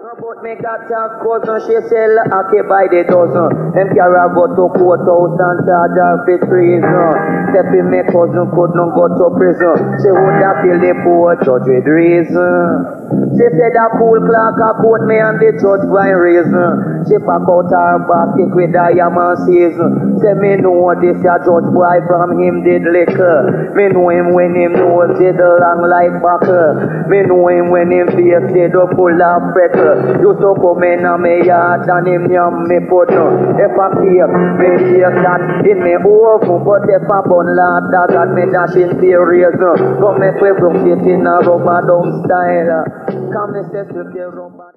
But me got a cousin, she sell hockey by the dozen. Them carry go to courthouse and charge her for treason. Stepping me cousin could not go to prison. She would have killed the poor judge with reason. She said a fool clerk a quote me and the judge by reason. She pack out her basket with diamond season. Say me know this a judge boy from him did liquor. Me know him when him nose did long like backer. Me know him when him face did up full of freckle. Used to come in on me yard and him yam me put no. If I keep me face that in me oven, but if I bun lad that got me dashing serious. Come me quick from shit in a rubber down style. Come me set to the rubber.